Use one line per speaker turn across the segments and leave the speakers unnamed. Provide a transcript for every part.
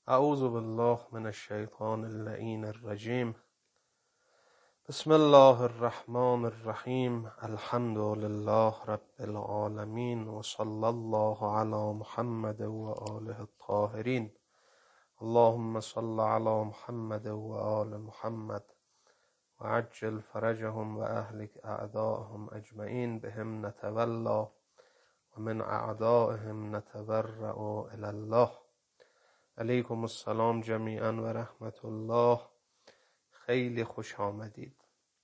اعوذ بالله من الشیطان اللعین الرجیم. بسم الله الرحمن الرحیم. الحمد لله رب العالمین و صلی الله علی محمد و آله الطاهرین. اللهم صل علی محمد و آل محمد و عجل فرجهم و اهلک اعداءهم اجمعین. بهم نتولا و من اعدائهم نتبرأ الی الله. علیکم السلام جمیعا و رحمت الله. خیلی خوش آمدید.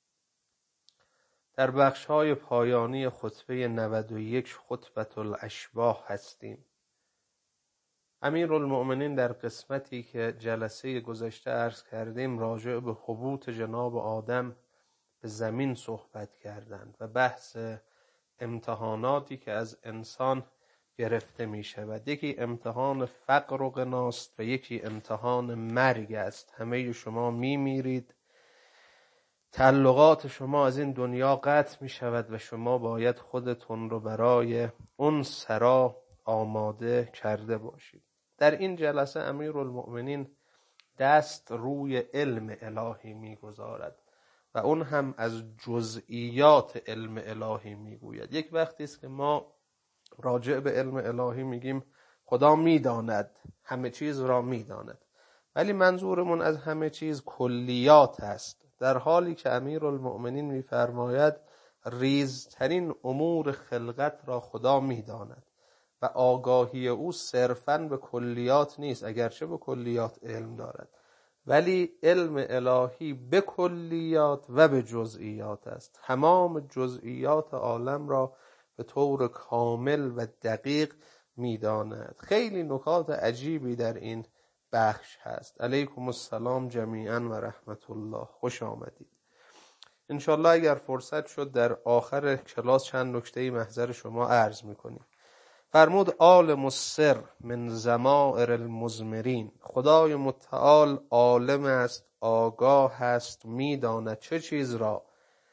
در بخش‌های پایانی خطبه 91 خطبة الاشباح هستیم. امیرالمؤمنین در قسمتی که جلسه گذشته عرض کردیم راجع به هبوط جناب آدم به زمین صحبت کردند و بحث امتحاناتی که از انسان گرفته می شود. یکی امتحان فقر و غناست و یکی امتحان مرگ است. همه شما می میرید، تعلقات شما از این دنیا قطع می شود و شما باید خودتون رو برای اون سرا آماده کرده باشید. در این جلسه امیرالمؤمنین دست روی علم الهی می گذارد و اون هم از جزئیات علم الهی می گوید. یک وقتی است که ما راجع به علم الهی میگیم خدا میداند، همه چیز را میداند، ولی منظورمون از همه چیز کلیات است، در حالی که امیرالمؤمنین میفرماید ریزترین امور خلقت را خدا میداند و آگاهی او صرفاً به کلیات نیست، اگرچه به کلیات علم دارد، ولی علم الهی به کلیات و به جزئیات است. تمام جزئیات عالم را به طور کامل و دقیق میداند. خیلی نکات عجیبی در این بخش هست. علیکم السلام جمیعا و رحمت الله. خوش آمدید. انشالله اگر فرصت شد در آخر کلاس چند نکته محضر شما عرض میکنیم. فرمود عالم السر من ضمائر المضمرین. خدای متعال عالم است، آگاه است، میداند چه چیز را؟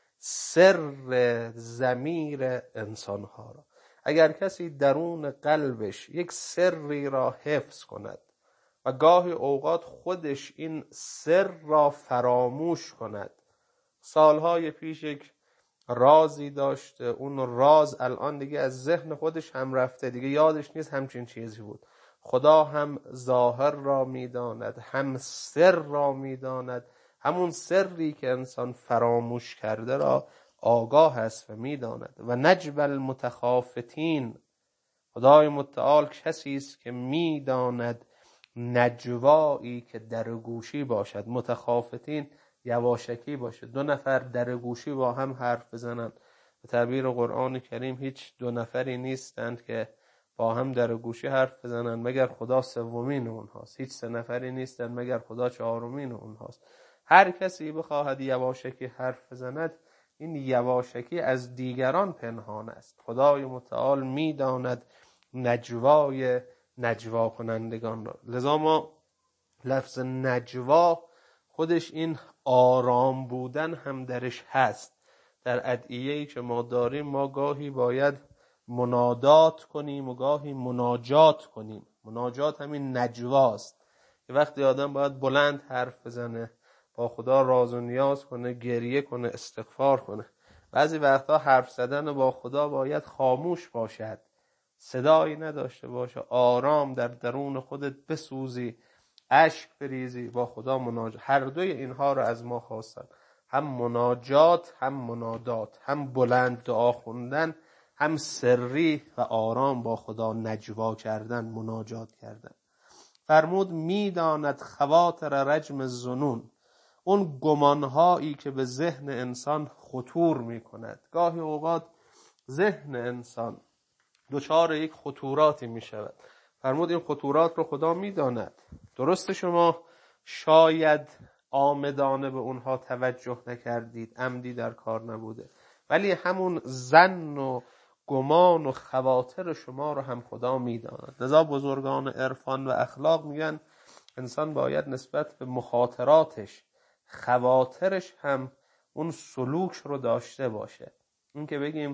سر ضمیر انسانها را. اگر کسی درون قلبش یک سری را حفظ کند و گاهی اوقات خودش این سر را فراموش کند، سالهای پیش یک رازی داشته، اون راز الان دیگه از ذهن خودش هم رفته، دیگه یادش نیست همچین چیزی بود. خدا هم ظاهر را میداند، هم سر را میداند. همون سری که انسان فراموش کرده را آگاه است و میداند. و نجب المتخافتین. خدای متعال کسی است که میداند نجوایی که در گوشی باشد. متخافتین یواشکی باشه، دو نفر در گوشی با هم حرف بزنند. به تعبیر قرآن کریم هیچ دو نفری نیستند که با هم در گوشی حرف بزنند مگر خدا سومین اونهاست. هیچ سه نفری نیستند مگر خدا چهارمین اونهاست. هر کسی بخواهد یواشکی حرف بزند، این یواشکی از دیگران پنهان است. خدای متعال میداند نجوای نجوا کنندگان را. لذا ما لفظ نجوا خودش این آرام بودن هم درش هست. در ادعیه‌ای که ما داریم ما گاهی باید منادات کنیم و گاهی مناجات کنیم. مناجات همین نجواست که وقتی آدم باید بلند حرف بزنه، با خدا راز و نیاز کنه، گریه کنه، استغفار کنه. بعضی وقتا حرف زدن با خدا باید خاموش باشد، صدایی نداشته باشه، آرام در درون خودت بسوزی، اشک بریزی، با خدا مناجات. هر دوی اینها رو از ما خواستن، هم مناجات هم منادات، هم بلند دعا خوندن، هم سری و آرام با خدا نجوا کردن، مناجات کردن. فرمود میداند خواطر رجم الظنون. اون گمانهایی که به ذهن انسان خطور میکند. گاهی اوقات ذهن انسان دچار یک خطوراتی میشود. فرمود این خطورات رو خدا میداند. درسته شما شاید آمدانه به اونها توجه نکردید، عمدی در کار نبوده، ولی همون ظن و گمان و خواطر شما رو هم خدا میداند. لذا بزرگان عرفان و اخلاق میگن انسان باید نسبت به مخاطراتش، خواطرش هم اون سلوک رو داشته باشه. این که بگیم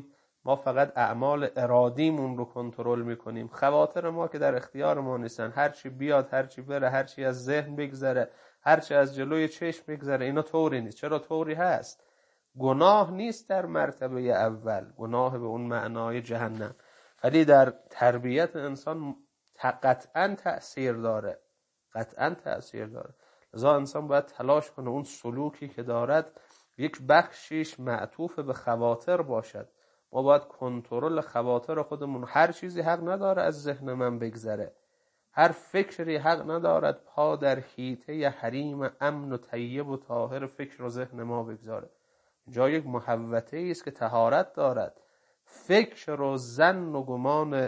ما فقط اعمال ارادیمون رو کنترل میکنیم. خواطر ما که در اختیار ما نیستن، هرچی بیاد هرچی بره، هرچی از ذهن بگذره، هرچی از جلوی چشم بگذره، اینا طوری نیست. چرا طوری هست؟ گناه نیست در مرتبه اول، گناه به اون معنای جهنم، ولی در تربیت انسان قطعا تأثیر داره، قطعا تأثیر داره. لذا انسان باید تلاش کنه اون سلوکی که دارد یک بخشیش معطوف به خواطر باشد. ما باید کنترل خواطر خودمون. هر چیزی حق نداره از ذهن من بگذره، هر فکری حق ندارد پا در حیطه حریم امن و طیب و طاهر فکر و ذهن ما بگذاره. جا یک محوطه است که طهارت دارد. فکر و ظن و گمان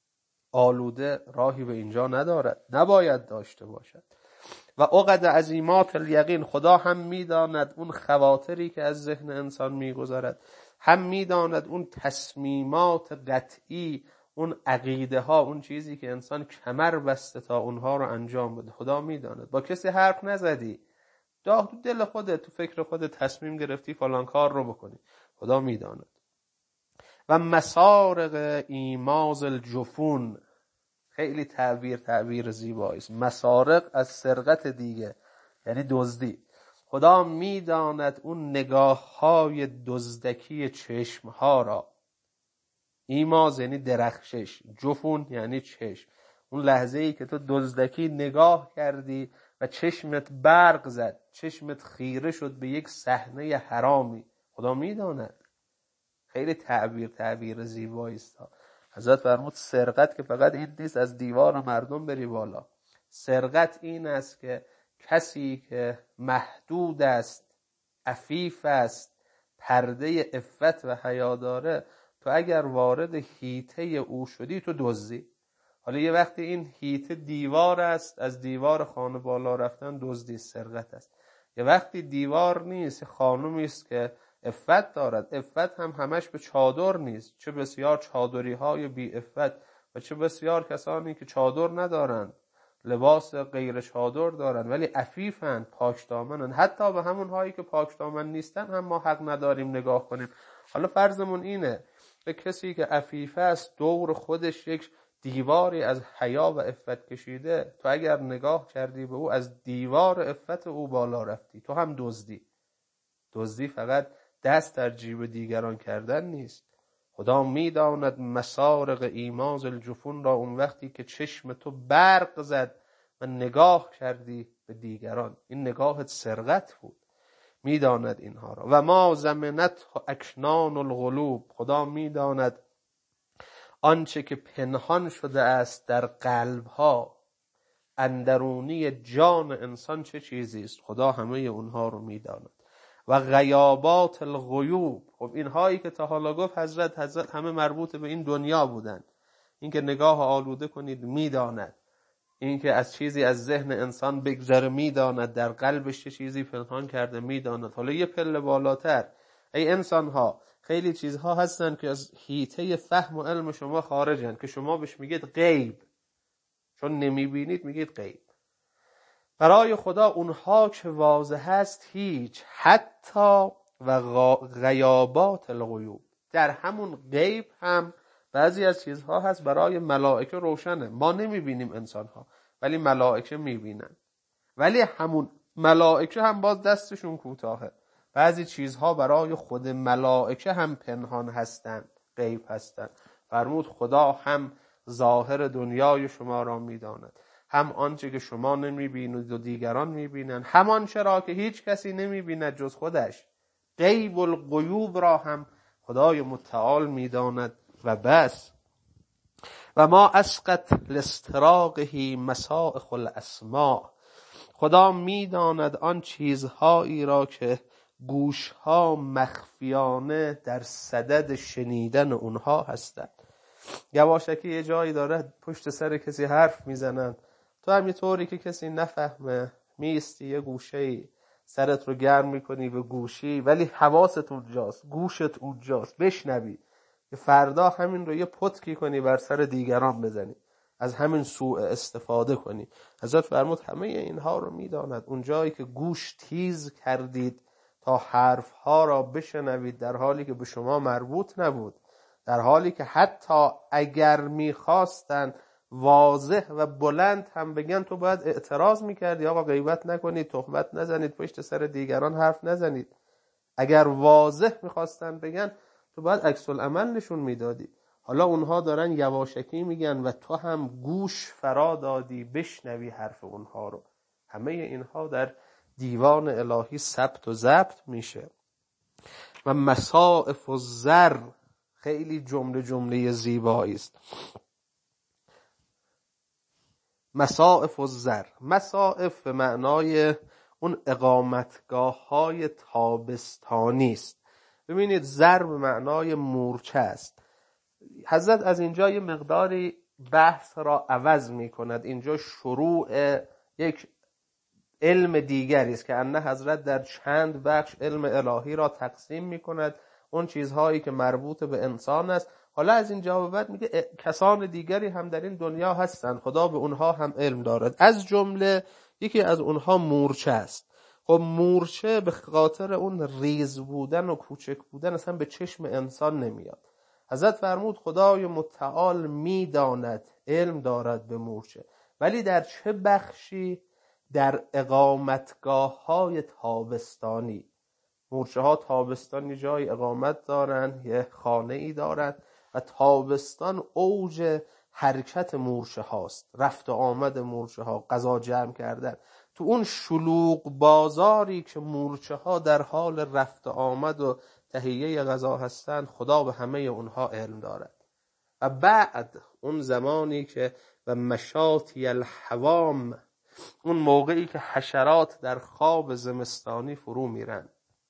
آلوده راهی به اینجا ندارد، نباید داشته باشد. و عقد عظیمات الیقین، خدا هم میداند اون خواطری که از ذهن انسان میگذرد، هم میداند اون تصمیمات قطعی، اون عقیده ها، اون چیزی که انسان کمر بسته تا اونها رو انجام بده. خدا میداند. با کسی حرف نزدی، تو دل خودت، تو فکر خودت تصمیم گرفتی فلان کار رو بکنی، خدا میداند. و مسارق ایماز الجفون، خیلی تعبیر زیبایی است. مسارق از سرقت دیگه، یعنی دزدی. خدا میداند اون نگاه‌های دزدکی چشم‌ها را. ایماز یعنی درخشش، جفون یعنی چشم. اون لحظه‌ای که تو دزدکی نگاه کردی و چشمت برق زد، چشمت خیره شد به یک صحنه حرامی، خدا میداند. خیلی تعبیر زیبایی است. حضرت فرمود سرقت که فقط این نیست از دیوار مردم بری بالا. سرقت این است که کسی که محدود است، عفیف است، پرده عفت و حیا داره، تو اگر وارد حیطه او شدی تو دزدی. حالا یه وقتی این حیطه دیوار است، از دیوار خانه بالا رفتن دزدی، سرقت است. یه وقتی دیوار نیست، خانومی است که عفت دارد. عفت هم همش به چادر نیست. چه بسیار چادری های بی عفت و چه بسیار کسانی که چادر ندارند، لباس غیر چادر دارند ولی عفیفند، پاکدامنند. حتی به همون هایی که پاکدامن نیستن هم ما حق نداریم نگاه کنیم. حالا فرضمون اینه به کسی که عفیف است دور خودش یک دیواری از حیا و عفت کشیده، تو اگر نگاه کردی به او از دیوار عفت او بالا رفتی، تو هم دزدی. دزدی فقط دست در جیب دیگران کردن نیست. خدا میداند مسارق ایماز الجفون را، اون وقتی که چشم تو برق زد و نگاه کردی به دیگران، این نگاهت سرقت بود. میداند اینها را. و ما زمنت اکنان القلوب، خدا میداند آنچه که پنهان شده است در قلبها، اندرونی جان انسان چه چیزی است، خدا همه اونها رو میداند. و غیابات الغیوب، خب اینهایی که تا حالا گفت حضرت همه مربوط به این دنیا بودن. این که نگاه آلوده کنید میداند، این که از چیزی از ذهن انسان بگذره میداند، در قلبش چه چیزی پنهان کرده میداند. حالا یه پله بالاتر، ای انسان ها، خیلی چیزها هستن که از حیطه فهم و علم شما خارجن، که شما بهش میگید غیب، چون نمیبینید میگید غیب. برای خدا اونها که واضح هست هیچ، حتی و غیابات الغیوب، در همون غیب هم بعضی از چیزها هست برای ملائکه روشنه. ما نمیبینیم انسانها ولی ملائکه میبینن، ولی همون ملائکه هم باز دستشون کوتاهه. بعضی چیزها برای خود ملائکه هم پنهان هستند، غیب هستند. فرمود خدا هم ظاهر دنیای شما را میداند، هم آنچه که شما نمیبینید و دیگران میبینند، همان چرا که هیچ کسی نمیبیند جز خودش. غیب الغیوب را هم خدای متعال میداند و بس. و ما اسقط لاستراقه مسائخ الاسماع، خدا میداند آن چیزهایی را که گوشها مخفیانه در صدد شنیدن اونها هستند. یواشکی یه جایی داره پشت سر کسی حرف میزنن، تو همینطوری که کسی نفهمه میستی یه گوشه‌ای سرت رو گرم میکنی به گوشی، ولی حواست اونجاست، گوشت اونجاست، بشنوی. فردا همین رو یه پتکی کنی بر سر دیگران بزنی، از همین سوء استفاده کنی. حضرت فرمود همه اینها رو میداند. اون جایی که گوش تیز کردید تا حرفها را بشنوید در حالی که به شما مربوط نبود، در حالی که حتی اگر میخواستن واضح و بلند هم بگن تو باید اعتراض میکردی آقا غیبت نکنید، تهمت نزنید، پشت سر دیگران حرف نزنید. اگر واضح میخواستن بگن تو باید عکس العمل نشون میدادی. حالا اونها دارن یواشکی میگن و تو هم گوش فرا دادی بشنوی حرف اونها رو. همه اینها در دیوان الهی ثبت و ضبط میشه. و مصائف الزر، خیلی جمله زیبایی است. مصائف الزر، مصائف به معنای اون اقامتگاه های تابستانی است. ببینید زر به معنای مورچه است. حضرت از اینجا یه مقداری بحث را عوض می کند. اینجا شروع یک علم دیگری است که انه حضرت در چند بخش علم الهی را تقسیم می کند. اون چیزهایی که مربوط به انسان است، حالا از اینجا به بعد میگه کسان دیگری هم در این دنیا هستند، خدا به اونها هم علم دارد. از جمله یکی از اونها مورچه است. خب مورچه به خاطر اون ریز بودن و کوچک بودن اصلا به چشم انسان نمیاد. حضرت فرمود خدای متعال میداند، علم دارد به مورچه، ولی در چه بخشی؟ در اقامتگاه های تابستانی. مورچه ها تابستانی جای اقامت دارن، یه خانه ای دارن و تابستان اوج حرکت مورچه هاست، رفت و آمد مورچه ها، غذا جمع کردن. تو اون شلوغ بازاری که مورچه ها در حال رفت و آمد و تهیه غذا هستند، خدا به همه اونها علم دارد. و بعد اون زمانی که و مشاطی الحوام، اون موقعی که حشرات در خواب زمستانی فرو میرن،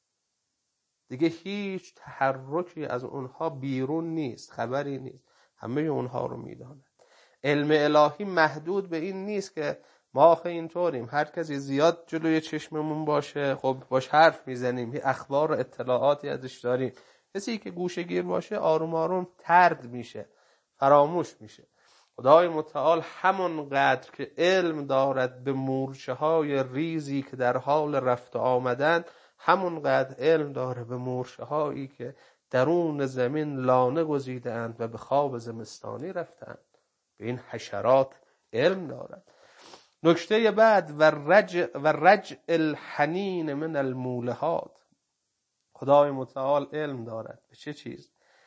دیگه هیچ تحرکی از اونها بیرون نیست، خبری نیست، همه اونها رو میداند. علم الهی محدود به این نیست که ما آخه اینطوریم هر کسی زیاد جلوی چشممون باشه خب باش حرف میزنیم، اخبار و اطلاعاتی ازش داریم. کسی که گوشه‌گیر باشه آروم آروم طرد میشه، فراموش میشه. خدای متعال همانقدر که علم دارد به مورچه های ریزی که در حال رفت و آمدن، همانقدر علم داره به مورچه هایی که درون زمین لانه گزیدند و به خواب زمستانی رفتند. به این حشرات علم دارد. نکته بعد و رجع الحنین من المولهات، خدای متعال علم دارد به چه چیز؟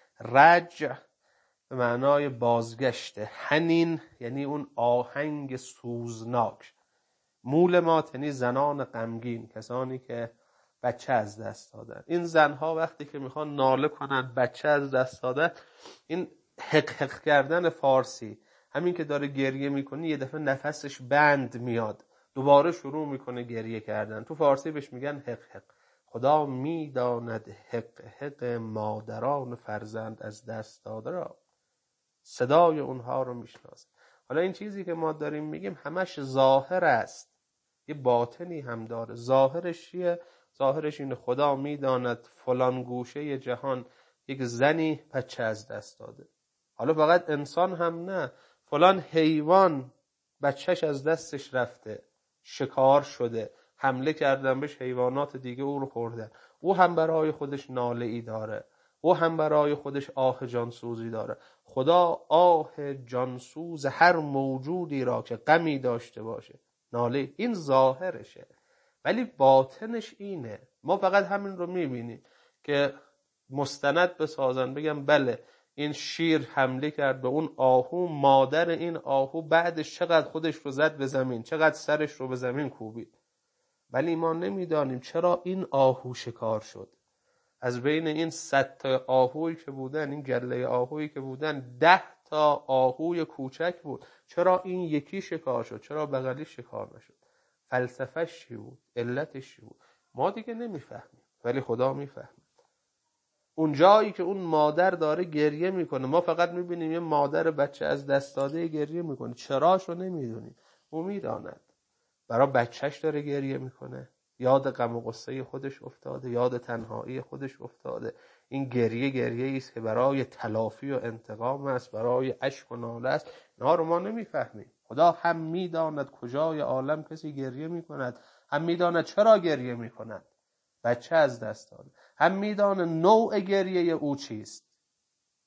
رجع به معنای بازگشت، حنین یعنی اون آهنگ سوزناک. مولمات یعنی زنان غمگین، کسانی که بچه از دست دادن. این زنها وقتی که میخوان ناله کنن بچه از دست دادن، این حق حق کردن فارسی، همین که داره گریه میکنه یه دفعه نفسش بند میاد، دوباره شروع میکنه گریه کردن، تو فارسی بهش میگن حق حق. خدا میداند حق حق مادران فرزند از دست داده را، صدای اونها رو میشناسه. حالا این چیزی که ما داریم میگیم همش ظاهر است، یه باطنی هم داره. ظاهرش چیه؟ ظاهرش اینه خدا میداند فلان گوشه جهان یک زنی بچه از دست داده. حالا فقط انسان هم نه، فلان حیوان بچهش از دستش رفته، شکار شده، حمله کردن بهش حیوانات دیگه او رو خوردن. او هم برای خودش ناله ای داره، او هم برای خودش آه جانسوزی داره. خدا آه جانسوز هر موجودی را که غمی داشته باشه ناله، این ظاهرشه، ولی باطنش اینه. ما فقط همین رو میبینیم که مستند بسازن بگم بله این شیر حمله کرد به اون آهو، مادر این آهو بعدش چقدر خودش رو زد به زمین، چقدر سرش رو به زمین کوبید، ولی ما نمیدانیم چرا این آهو شکار شد. از بین این 100 تا آهویی که بودن، این گله آهویی که بودن، 10 تا آهوی کوچک بود. چرا این یکی شکار شد؟ چرا بغلی شکار نشد؟ فلسفه‌اش چی بود؟ علتش چی بود؟ ما دیگه نمیفهمیم، ولی خدا میفهمه. اون جایی که اون مادر داره گریه میکنه، ما فقط میبینیم یه مادر بچه از دست داده گریه میکنه، چراشو نمیدونیم. او میداند برای بچهش داره گریه میکنه، یاد غم و غصه خودش افتاده، یاد تنهایی خودش افتاده. این گریه است که برای تلافی و انتقام است، برای اشک و ناله است. اینها رو ما نمیفهمیم. خدا هم میداند کجای عالم کسی گریه میکند، هم میداند چرا گریه میکند، بچه از دست داده، هم میداند نوع گریه او چیست.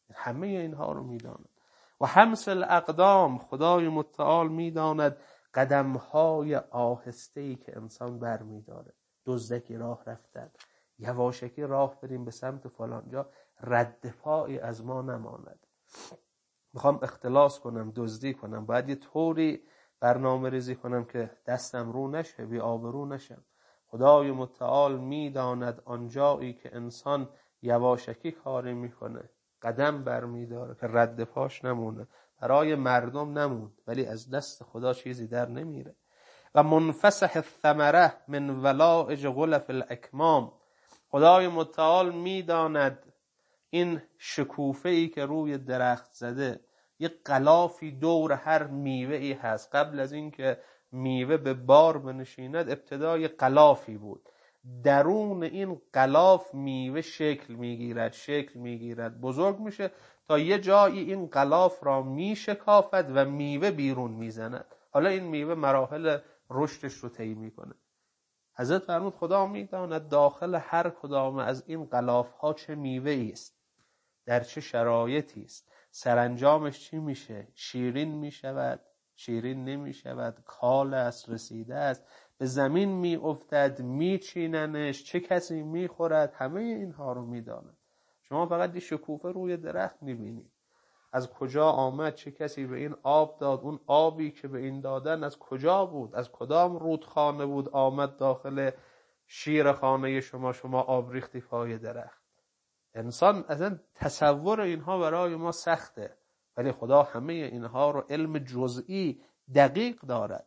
همه اینها رو میداند. و حمس الاقدام، خدای متعال میداند قدمهای آهسته‌ای که انسان بر میداره. دزدکی راه رفتن، یواشکی راه بریم به سمت فلانجا، رد پایی از ما نماند. میخوام اختلاس کنم، دزدی کنم، باید یه طوری برنامه ریزی کنم که دستم رو نشه، بی آبرو نشم. خدای متعال میداند آنجایی که انسان یواشکی کاری میکنه، قدم برمیداره که رد پاش نمونه، برای مردم نموند ولی از دست خدا چیزی در نمیره. و منفسح الثمره من ولائج غلف الاکمام، خدای متعال میداند این شکوفه‌ای که روی درخت زده، یه غلافی دور هر میوه‌ای هست. قبل از این که میوه به بار بنشیند ابتدای غلافی بود، درون این غلاف میوه شکل میگیرد، بزرگ میشه تا یه جایی این غلاف را میشکافد و میوه بیرون میزند. حالا این میوه مراحل رشدش رو طی میکنه. حضرت فرمود خدا میداند داخل هر کدام از این غلاف ها چه میوه‌ای است، در چه شرایطی است، سرانجامش چی میشه، شیرین میشود، شیرین نمیشود، کال است، رسیده است، به زمین میافتد، میچیننش، چه کسی میخورد، همه اینها رو میداند. شما فقط یه شکوفه روی درخت میبینید، از کجا آمد، چه کسی به این آب داد، اون آبی که به این دادن از کجا بود، از کدام رودخانه بود آمد داخل شیرخانه شما آب ریختی پای درخت. انسان اصلا تصور اینها برای ما سخته، ولی خدا همه اینها رو علم جزئی دقیق دارد.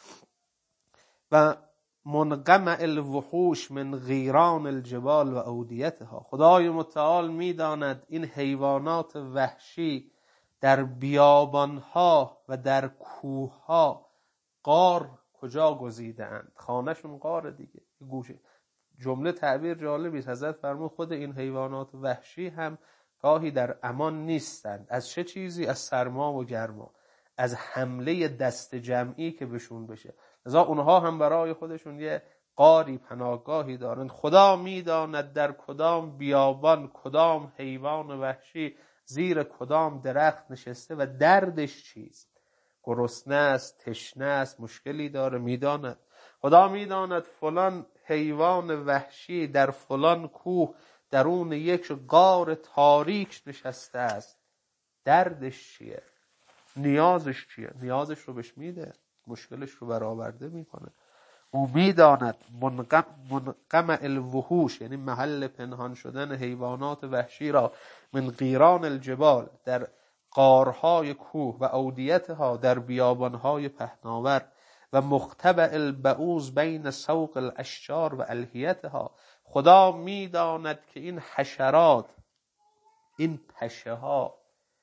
و منقمع الوحوش من غیران الجبال و اودیتها، خدای متعال میداند این حیوانات وحشی در بیابانها و در کوهها غار کجا گزیده اند، خانهشون غار دیگه، گوشه. جمله تعبیر جالبی است. حضرت فرمود خود این حیوانات وحشی هم گاهی در امان نیستند. از چه چیزی؟ از سرما و گرما، از حمله دست جمعی که بهشون بشه. لذا اونها هم برای خودشون یه غاری، پناهگاهی دارند. خدا میداند در کدام بیابان کدام حیوان وحشی زیر کدام درخت نشسته و دردش چیست، گرسنه است، تشنه است، مشکلی داره، میداند. خدا میداند فلان حیوان وحشی در فلان کوه درون یک غار تاریک نشسته است، دردش چیه، نیازش چیه، نیازش رو بهش میده، مشکلش رو برآورده میکنه. او میداند منقمع الوحوش، یعنی محل پنهان شدن حیوانات وحشی را، من غیران الجبال، در غارهای کوه، و اودیتها، در بیابانهای پهناور، و مختبع البعوض بین سوق الاشجار و الهیتها. خدا میداند که این حشرات، این پشه ها،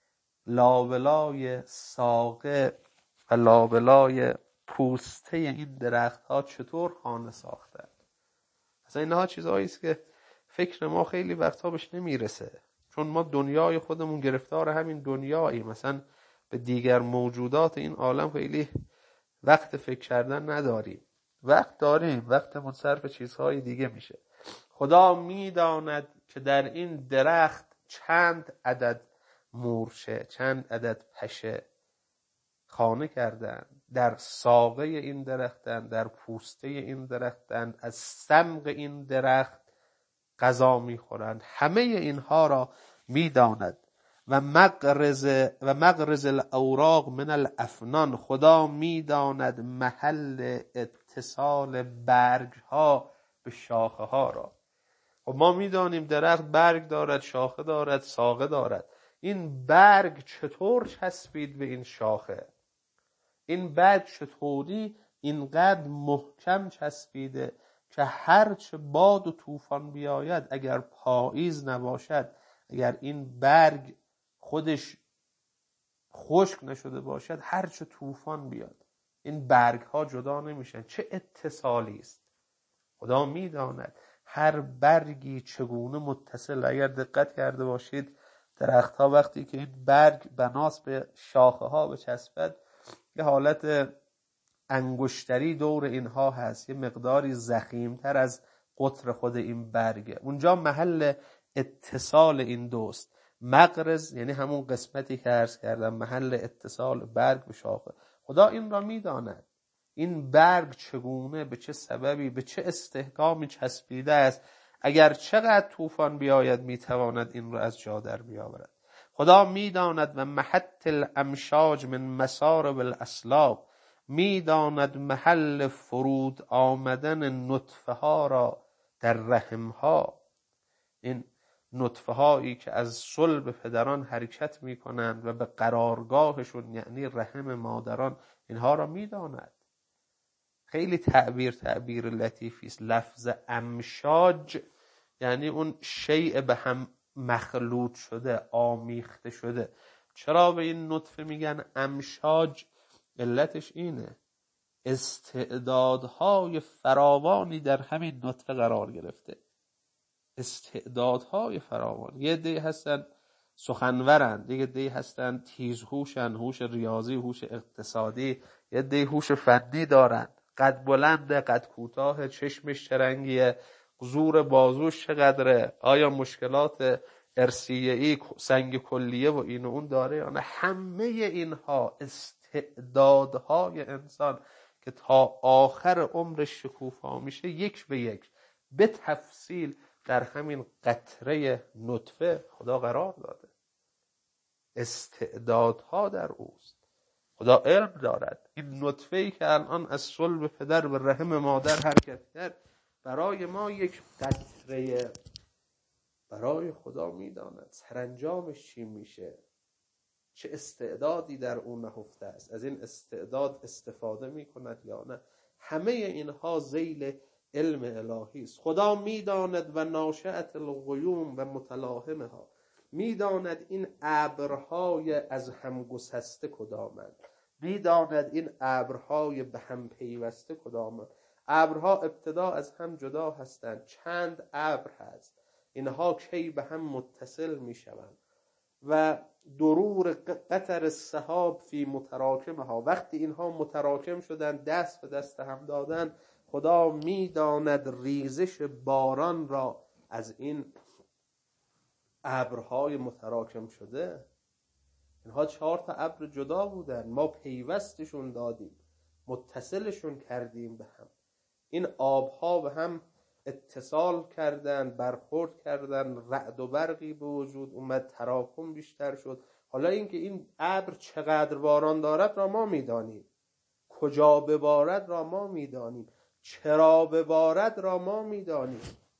لابلای ساقه و لابلای پوسته این درخت ها چطور خانه ساختن. اصلا اینها چیزهایی است که فکر ما خیلی وقتا بهش نمیرسه، چون ما دنیای خودمون گرفتار همین دنیایی، مثلا به دیگر موجودات این عالم خیلی وقت فکر کردن نداریم. وقت داریم، وقتمون صرف چیزهای دیگه میشه. خدا میداند که در این درخت چند عدد مورچه، چند عدد پشه خانه کردن، در ساقه این درختن، در پوسته این درختن، از سمق این درخت غذا میخورند. همه اینها را میداند. و مغرز الاوراق من الافنان، خدا میداند محل اتصال برگ ها به شاخه ها را. خب ما میدانیم درخت برگ دارد، شاخه دارد، ساقه دارد. این برگ چطور چسبید به این شاخه؟ این برگ چطوری اینقدر محکم چسبیده که هرچه باد و طوفان بیاید، اگر پاییز نباشد، اگر این برگ خودش خشک نشده باشد، هرچه طوفان بیاد این برگ ها جدا نمیشن. چه اتصالی است! خدا میداند هر برگی چگونه متصل. اگر دقت کرده باشید درخت ها وقتی که این برگ بناس به شاخه ها بچسبد، یه حالت انگشتری دور اینها هست، یه مقداری ضخیم‌تر از قطر خود این برگه. اونجا محل اتصال این دوست. مغرز یعنی همون قسمتی که عرض کردم محل اتصال برگ به شاخه. خدا این را میداند این برگ چگونه، به چه سببی، به چه استحکامی چسبیده است، اگر چقدر طوفان بیاید میتواند این را از جا در بیاورد. خدا میداند و محط الامشاج من مسارب الاسلاب، میداند محل فرود آمدن نطفه ها را در رحم ها، این نطفه هایی که از صلب پدران حرکت می کنند و به قرارگاهشون یعنی رحم مادران، اینها را میداند. خیلی تعبیر لطیفی است. لفظ امشاج یعنی اون شیء به هم مخلوط شده، آمیخته شده. چرا به این نطفه میگن امشاج؟ علتش اینه، استعدادهای فراوانی در همین نطفه قرار گرفته. استعدادهای فراوان. یه عده‌ای هستن سخنورن، یه عده‌ای هستن تیزهوشن، هوش ریاضی، هوش اقتصادی، یه عده‌ای هوش فنی دارن، قد بلنده، قد کوتاه، چشمش چه رنگیه، زور بازوش چقدره، آیا مشکلات ارثیه‌ای، سنگ کلیه و این و اون داره یا نه. همه اینها استعدادهای انسان که تا آخر عمرش شکوفا میشه یک به یک به تفصیل در همین قطره نطفه خدا قرار داده. استعدادها در اوست. خدا علم دارد. این نطفه‌ای که الان از صلب پدر به رحم مادر حرکت کرد برای ما یک قطره، برای خدا میداند سرانجامش چی میشه، چه استعدادی در اون نهفته است، از این استعداد استفاده میکند یا نه. همه اینها ذیل علم الهی است. خدا میداند و ناشئت الغیوم و متلاهمها، میداند این ابرهای از هم گسسته کدامند، میداند این ابرهای به هم پیوسته کدامند. ابرها ابتدا از هم جدا هستند. چند ابر هست، اینها کی به هم متصل میشوند و درور قطر السحاب فی متراکمها، وقتی اینها متراکم شدن دست به دست هم دادن، خدا میداند ریزش باران را از این ابرهای متراکم شده. اینها 4 تا ابر جدا بودن، ما پیوستشون دادیم، متصلشون کردیم به هم. این آبها به هم اتصال کردن، برخورد کردن، رعد و برقی به وجود اومد، تراکم بیشتر شد. حالا اینکه این ابر چقدر باران دارد را ما میدانیم، کجا ببارد را ما میدانیم، چرا ببارد را ما میدانیم،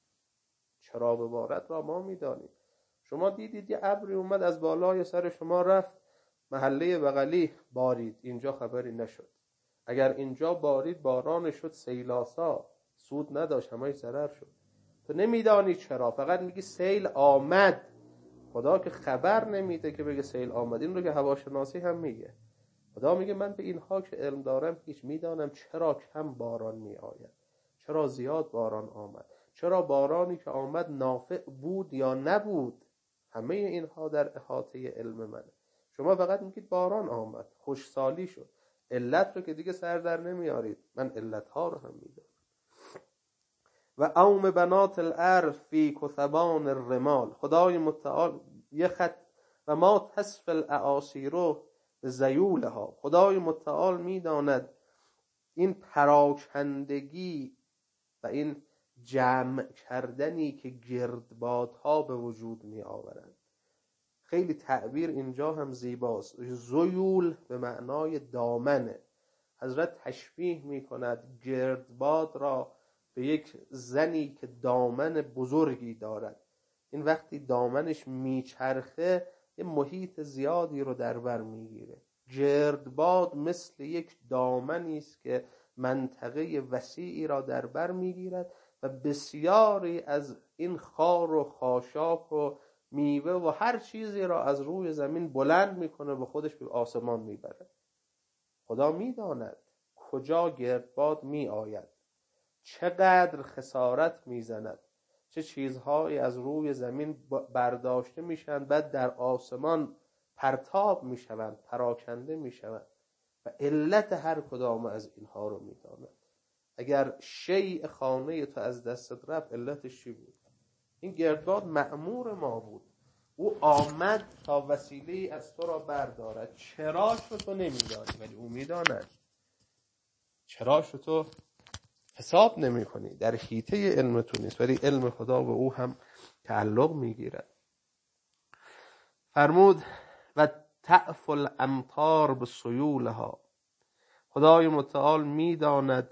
چرا ببارد را ما میدانیم. شما دیدید یه ابری اومد از بالای سر شما رفت محله بغلی بارید، اینجا خبری نشد. اگر اینجا بارید باران شد سیلاسا، سود نداشت، همه ضرر شد. تو نمیدانی چرا، فقط میگی سیل آمد. خدا که خبر نمیده که بگه سیل آمد. این رو که هواشناسی هم میگه. خدا میگه من به اینها که علم دارم هیچ میدانم چرا کم باران میآید، چرا زیاد باران آمد، چرا بارانی که آمد نافع بود یا نبود. همه اینها در احاطه علم منه. شما فقط میگید باران آمد، خوشسالی شد. علت رو که دیگه سر در نمیارید. من علتها رو هم میدونم. و اوم بنات الارض فی کثبان الرمال، خدای متعال یه خط و ما تصف الاعاصیر زیولها، خدای متعال میداند این پراکندگی و این جمع کردنی که گردبادها به وجود می آورند. خیلی تعبیر اینجا هم زیباست. زیول به معنای دامنه. حضرت تشبیه می کند گردباد را به یک زنی که دامن بزرگی دارد. این وقتی دامنش میچرخه یه محیط زیادی رو در بر میگیره. گردباد مثل یک دامنی است که منطقه وسیعی را در بر میگیرد و بسیاری از این خار و خاشاک و میوه و هر چیزی را از روی زمین بلند میکنه و خودش به آسمان میبره. خدا میداند کجا گردباد میآید، چقدر خسارت میزند، چه چیزهایی از روی زمین برداشته میشن بعد در آسمان پرتاب میشوند، پراکنده میشوند و علت هر کدام از اینها رو میداند. اگر شیء خانه تو از دستت رفت علتش چی بود؟ این گردباد مأمور ما بود. او آمد تا وسیله از تو را بردارد. چراش رو تو نمیدانی ولی او میداند. چراش رو تو حساب نمی کنی، در حیطه علم تو نیست، ولی علم خدا به او هم تعلق میگیرد. فرمود و تعف الامطار به سیولها. خدای متعال میداند،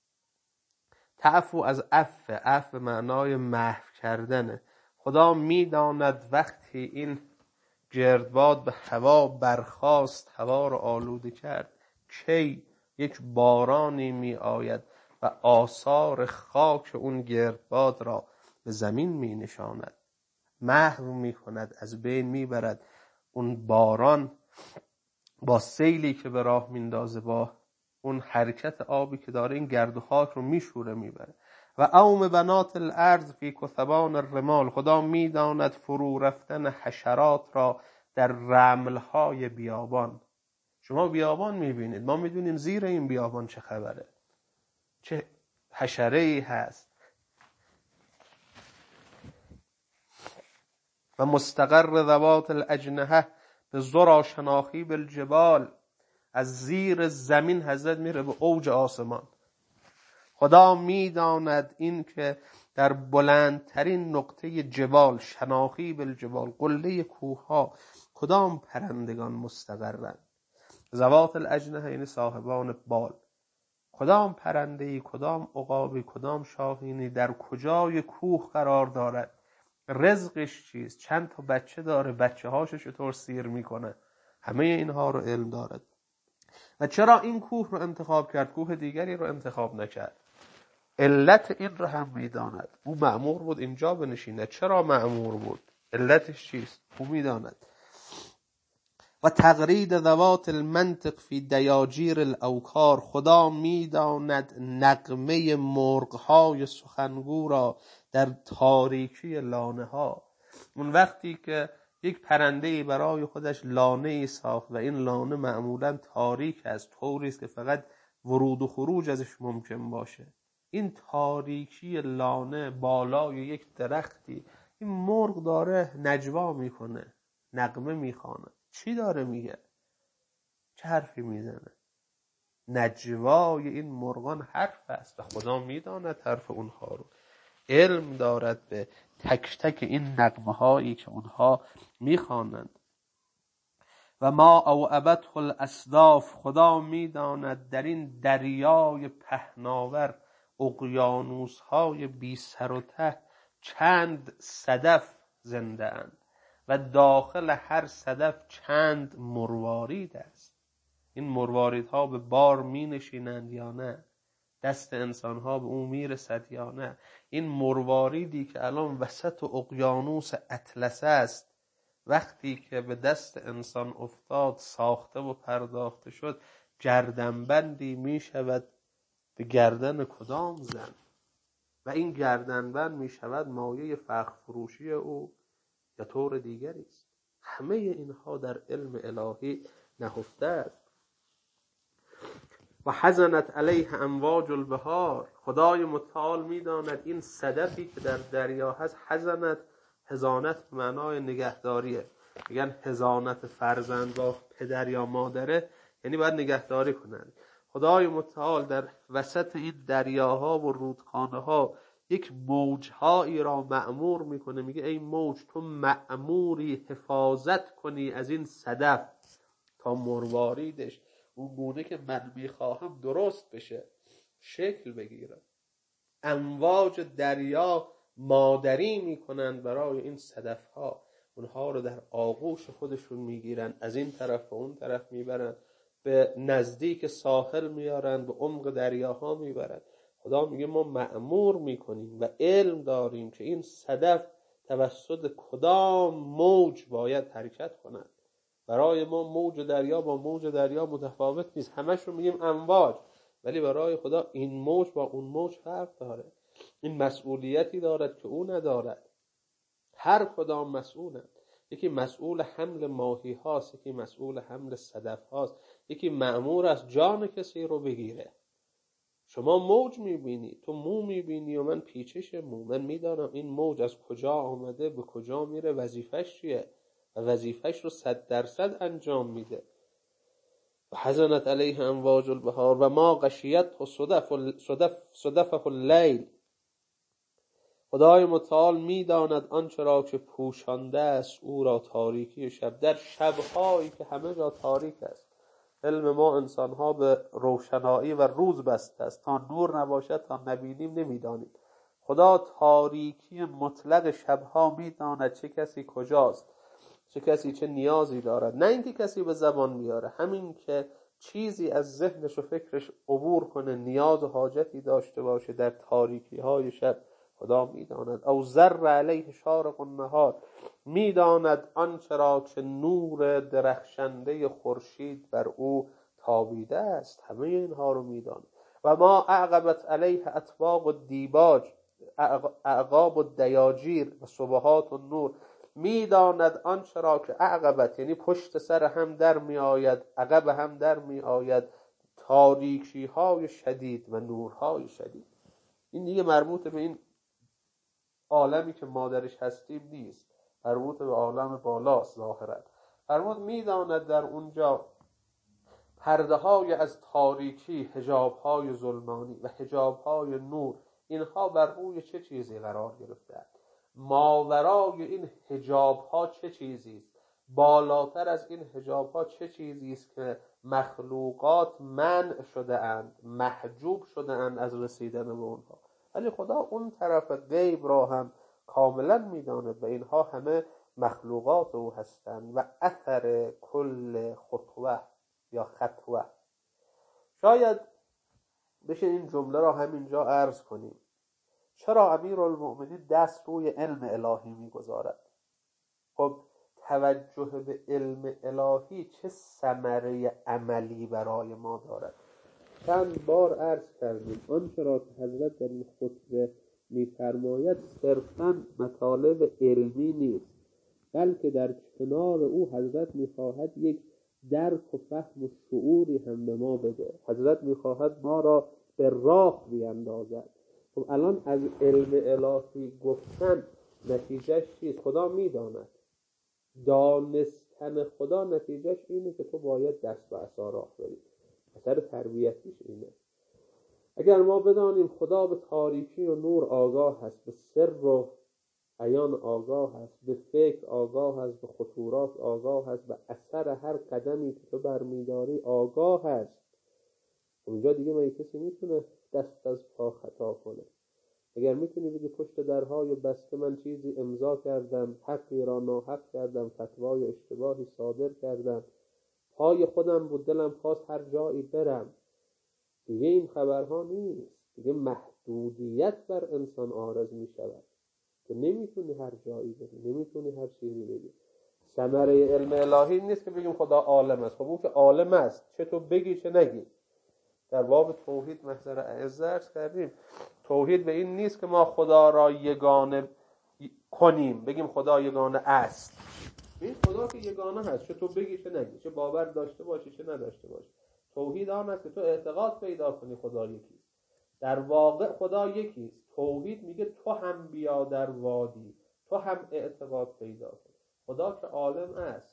تعفو از عفو معنای محو کردنه. خدا میداند وقتی این گردباد به هوا برخاست، هوا رو آلوده کرد، کی یک بارانی می آید و آثار خاک اون گردباد را به زمین می نشاند، محو می کند، از بین می برد. اون باران با سیلی که به راه میندازه، با اون حرکت آبی که داره، این گرد و خاک رو میشوره میبره. و اوم بنات الارض فی کثبان الرمال. خدا میداند فرو رفتن حشرات را در رملهای بیابان. شما بیابان میبینید، ما میدونیم زیر این بیابان چه خبره، چه حشره‌ای هست. و مستقر ذوات الاجنحه به ذرا شناخی بالجبال. از زیر زمین حضرت میره به اوج آسمان. خدا میداند این که در بلندترین نقطه جبال، شناخی بالجبال، قله کوهها، کدام پرندگان مستقرند. ذوات الاجنحه یعنی صاحبان بال. کدام پرنده‌ای، کدام عقابی، کدام شاهینی در کجای کوه قرار دارد، رزقش چیست، چند تا بچه داره، بچه هاشو چطور سیر میکنه، همه اینها رو علم دارد. و چرا این کوه رو انتخاب کرد، کوه دیگری رو انتخاب نکرد؟ علت این رو هم میداند. او مأمور بود اینجا بنشینه. چرا مأمور بود؟ علتش چیست؟ او میداند. و تغرید ذوات المنطق فی دیاجیر الاوکار. خدا میداند نغمه مرغ‌های سخنگو را در تاریکی لانه ها. اون وقتی که یک پرنده‌ای برای خودش لانه‌ای ساخت و این لانه معمولاً تاریک است، طوری است که فقط ورود و خروج ازش ممکن باشه، این تاریکی لانه بالای یک درختی، این مرغ داره نجوا میکنه، نغمه میخوانه. چی داره میگه؟ چه حرفی میزنه؟ نجوای این مرغان حرف است و خدا میداند حرف اونها رو. علم دارد به تک تک این نغمه هایی که اونها میخوانند. و ما اوعبته الاسداف. خدا میداند در این دریای پهناور، اقیانوس های بی سر و ته، چند صدف زنده اند و داخل هر صدف چند مروارید است. این مرواریدها به بار می نشینند یا نه؟ دست انسانها به اون میرسد یا نه؟ این مرواریدی که الان وسط اقیانوس اطلس است، وقتی که به دست انسان افتاد، ساخته و پرداخته شد، گردنبندی می شود به گردن کدام زن؟ و این گردنبند می شود مایه فخر فروشی او یا طور دیگری است. همه اینها در علم الهی نهفته است. و حزنت علیه امواج البحار. خدای متعال میداند این صدفی که در دریا هست، حزنت، حزانت معنای نگهداریه. میگن حزانت فرزند با پدر یا مادره، یعنی باید نگهداری کنند. خدای متعال در وسط این دریاها و رودخانه ها یک موجهایی را مأمور میکنه، میگه ای موج تو مأموری حفاظت کنی از این صدف تا مرواریدش اون گونه که من میخواهم درست بشه، شکل بگیره. امواج دریا مادری میکنن برای این صدف ها، اونها رو در آغوش خودشون میگیرن، از این طرف و اون طرف میبرن، به نزدیک ساحل میارن، به عمق دریاها میبرن. خدا میگه ما مأمور میکنیم و علم داریم که این صدف توسط کدام موج باید حرکت کنند. برای ما موج دریا با موج دریا متفاوت نیست، همش رو میگیم امواج، ولی برای خدا این موج با اون موج فرق داره. این مسئولیتی دارد که او ندارد. هر کدام مسئولند. یکی مسئول حمل ماهی هاست، یکی مسئول حمل صدف هاست، یکی مأمور است جان کسی رو بگیره. شما موج میبینی، تو مو میبینی و من پیچش مو. من میدانم این موج از کجا آمده، به کجا میره، وظیفش چیه و وظیفش رو 100% انجام میده. و حزنت علیه امواج البحار و ما غشیته صدفه اللیل. خدای متعال میداند آنچه را که پوشانده است او را تاریکی شب، در شبهایی که همه جا تاریک است. علم ما انسانها به روشنایی و روز بسته است، تا نور نباشد تا نبینیم نمیدانیم. خدا تاریکی مطلق شبها میداند چه کسی کجاست، چه کسی چه نیازی دارد. نه اینکه کسی به زبان بیاره، همین که چیزی از ذهنش و فکرش عبور کنه، نیاز و حاجتی داشته باشه در تاریکی های شب، خدا میداند. او زر علیه شارق النهار، میداند آنچه را که نور درخشنده خورشید بر او تابیده است. همه اینها رو میداند. و ما اعقبت علیه اطباق الدیباج، اعقاب الدیاجیر و صبحات النور، میداند آنچه را که اعقبت یعنی پشت سر هم در می آید، عقب هم در می آید، تاریکی های شدید و نورهای شدید. این دیگه مربوط به این عالمی که ما درش هستیم نیست، مربوط به عالم بالاست. ظاهرا فرمود میداند در اونجا پرده های از تاریکی، حجاب های ظلمانی و حجاب های نور، اینها بر روی چه چیزی قرار گرفته؟ ماورای این حجاب ها چه چیزی است؟ بالاتر از این حجاب ها چه چیزی است که مخلوقات منع شده اند، محجوب شده اند از رسیدن به اونها؟ ولی خدا اون طرف غیب را هم کاملا میداند و اینها همه مخلوقات او هستند. و اثر کل خطوه یا خطوه. شاید بشه این جمله را همینجا عرض کنیم. چرا امیرالمؤمنین دست روی علم الهی میگذارد؟ خب توجه به علم الهی چه ثمره عملی برای ما دارد؟ چند بار عرض کردیم آنچه را که حضرت در این خطبه میفرماید صرفاً مطالب علمی نیست، بلکه در کنار او حضرت میخواهد یک درک و فهم و شعوری هم به ما بده. حضرت میخواهد ما را به راه بیندازد. خب الان از علم الهی گفتن نتیجهش چیست؟ خدا میداند. دانستن خدا نتیجهش اینه که تو باید دست به عصا راه بری. اثر تربیتیش اینه. اگر ما بدانیم خدا به تاریکی و نور آگاه هست، به سر و عیان آگاه هست، به فکر آگاه هست، به خطورات آگاه هست، به اثر هر قدمی که تو برمیداری آگاه هست، اونجا دیگه من کسی میتونه دست از پا خطا کنه؟ اگر میتونی بگی پشت درهای بسته من چیزی امضا کردم، حقی را ناحق کردم، فتوای اشتباهی صادر کردم، پای خودم بود، دلم خواست هر جایی برم، دیگه این خبرها نیست. دیگه محدودیت بر انسان عارض میشود که نمیتونی هر جایی بری، نمیتونی هر چیزی بگی. ثمره علم الهی نیست که بگیم خدا عالم است. خب اون که عالم است، چه تو بگی چه نگی. در باب توحید محضر اعزه عرض کردیم توحید به این نیست که ما خدا را یگانه کنیم، بگیم خدا یگانه است. این خدا که یگانه هست، چه تو بگی چه نگی، چه باور داشته باشی چه نداشته باشی. توحید آن است که تو اعتقاد پیدا کنی خدا یکیست. در واقع خدا یکیست. توحید میگه تو هم بیا در وادی، تو هم اعتقاد پیدا کن. خدا که عالم است.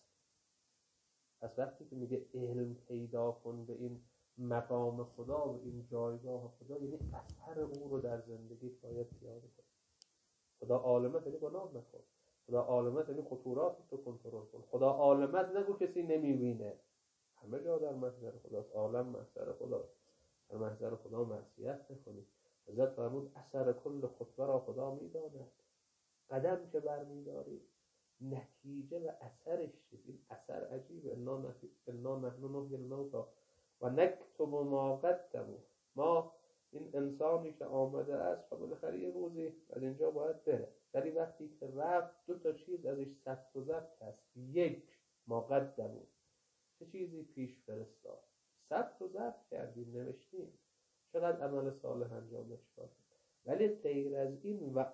پس وقتی که میگه علم پیدا کن به این مقام خدا و این جایگاه خدا، یعنی اثر او رو در زندگی باید پیاده کن. خدا عالمت یعنی گناه نکن. خدا عالمت یعنی خطورات تو کنترل کن. خدا عالمت نگو کسی نمیبینه. همه جا در محضر خداست. عالم محضر خداست. در محضر خدا معصیت نکنید. حضرت فرمود اثر کل خطبه را خدا میداند. قدم که برمیداری نتیجه و اثرش چیست؟ این اثر عجیبه. انا نحن نحیی الموتی و نکتب ما قدموا. ما این انسانی که آمده است خب بالاخره یه روزی از اینجا باید بره، ولی وقتی که رفت دو تا چیز ازش ثبت و ضبط هست. یک، ما قدموا، چه چیزی پیش فرستاد، ثبت و ضبط کردیم، نوشتیم چقدر عمل صالح انجام دادیم. ولی غیر از این و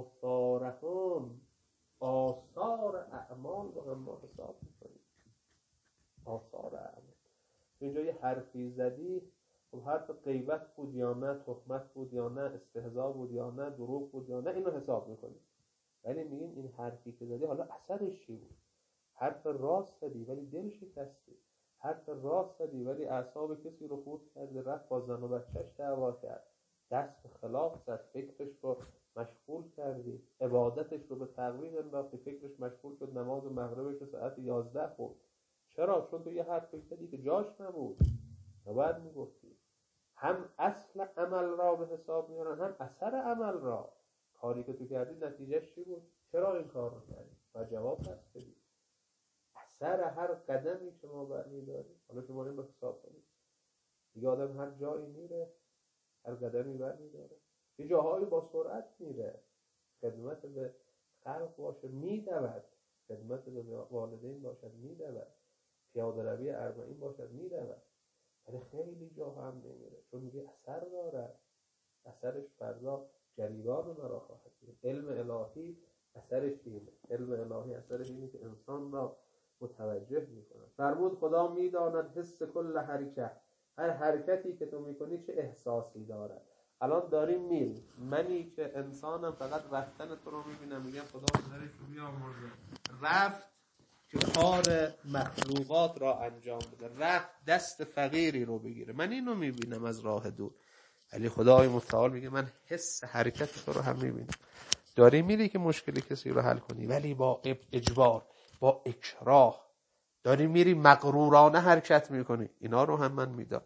آثارهم، آثار اعمال رو هم ما حساب میکنیم. آثار اعمال اینجا یه حرفی زدی خب حرف غیبت بود یا نه، تهمت بود یا نه، استهزا بود یا نه، دروغ بود یا نه، اینو حساب میکنیم. ولی میگیم این حرفی که زدی حالا اثرش چی بود؟ حرف راست زدی ولی دل شکستی، حرف راست زدی ولی اعصاب کسی رو خورد کردی، رفت با زن و بچهش دعوا کرد، دست به خلاف زد، فکرش رو مشغول کردی، عبادتش رو به تعویق انداختی، فکرش مشغول شد نماز مغربش رو ساعت 11 خورد. چرا؟ چون تو یه حرف زدی که جاش نبود. نباید میگفتی. هم اصل عمل را به حساب میارن، هم اثر عمل را. کاری که تو کردی نتیجهش چی بود؟ چرا این کار رو کردی؟ و جواب پس بدی. اثر هر قدمی که ما برمی‌داریم، حالا شما این رو حساب کنید. دیگه آدم هر جایی میره، هر قدمی برمی‌داره، یه جاهایی با سرعت میره، خدمت به خلق باشه میدود، خدمت به والدین باشد میدود، پیاده روی اربعین باشد میدود. ولی خیلی جا هم نمیره، چون میگه اثر داره، اثرش فردا جریان مرا خواهد بود. علم الهی اثرش اینه، علم الهی اثرش اینه که انسان را متوجه میکنه. فرمود خدا میداند حس کل حرکت، هر حرکتی که تو میکنی چه احساسی داره. الان داریم میریم، منی که انسانم فقط رفتن تو رو میبینم، میگم خدا پدرش رو بیامرزه، رفت که کار مخلوقات را انجام بده، رفت دست فقیری رو بگیره، من اینو میبینم از راه دور. ولی خدای متعال میگه من حس حرکت تو رو هم میبینم. داری میری که مشکلی کسی رو حل کنی، ولی با اجبار، با اکراه. داری میری مغرورانه حرکت میکنی، اینا رو هم من میدم.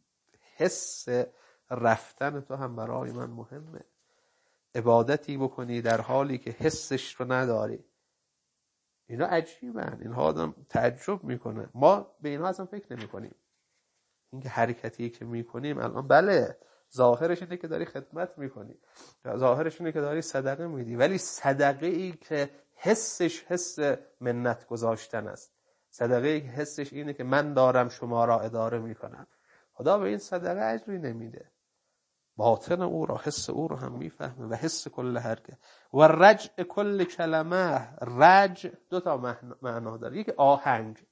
حس رفتن تو هم برای من مهمه. عبادتی بکنی در حالی که حسش رو نداری، اینا عجیبن، اینها آدم تعجب میکنه. ما به اینا اصلا فکر نمی کنیم. این که حرکتی که میکنیم الان بله ظاهرش اینه که داری خدمت میکنی، ظاهرش اینه که داری صدقه میدی، ولی صدقه ای که حسش حس منت گذاشتن است، صدقه ای که حسش اینه که من دارم شما را اداره میکنم، خدا به این صدقه اجری نمیده. باطن او را، حس او را هم میفهمه. و حس کل حرکت و رجع کل کلمه. رجع دو تا معنا داره، یک آهنگ.